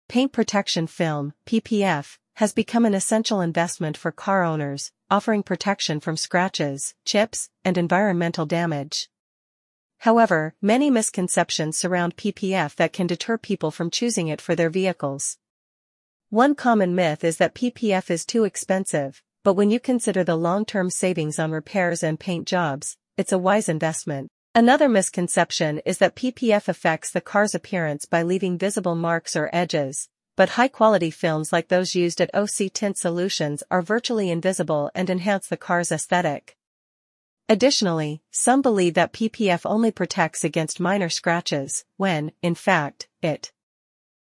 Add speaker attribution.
Speaker 1: Paint protection film, PPF, has become an essential investment for car owners, offering protection from scratches, chips, and environmental damage. However, many misconceptions surround PPF that can deter people from choosing it for their vehicles. One common myth is that PPF is too expensive, but when you consider the long-term savings on repairs and paint jobs, it's a wise investment. Another misconception is that PPF affects the car's appearance by leaving visible marks or edges, but high-quality films like those used at OC Tint Solutions are virtually invisible and enhance the car's aesthetic. Additionally, some believe that PPF only protects against minor scratches, when, in fact, it